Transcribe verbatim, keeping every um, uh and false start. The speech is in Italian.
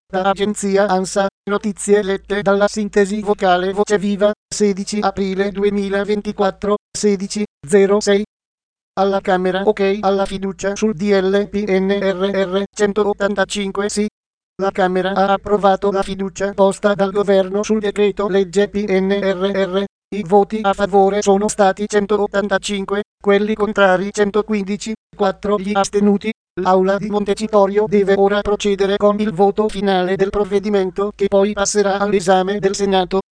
Da agenzia ANSA, notizie lette dalla sintesi vocale Voce Viva, sedici aprile duemilaventiquattro, sedici zero sei. Alla Camera ok alla fiducia sul D L P N R R centottantacinque sì. La Camera ha approvato la fiducia posta dal governo sul decreto legge P N R R. I voti a favore sono stati centottantacinque, quelli contrari centoquindici, quattro gli astenuti. L'Aula di Montecitorio deve ora procedere con il voto finale del provvedimento che poi passerà all'esame del Senato.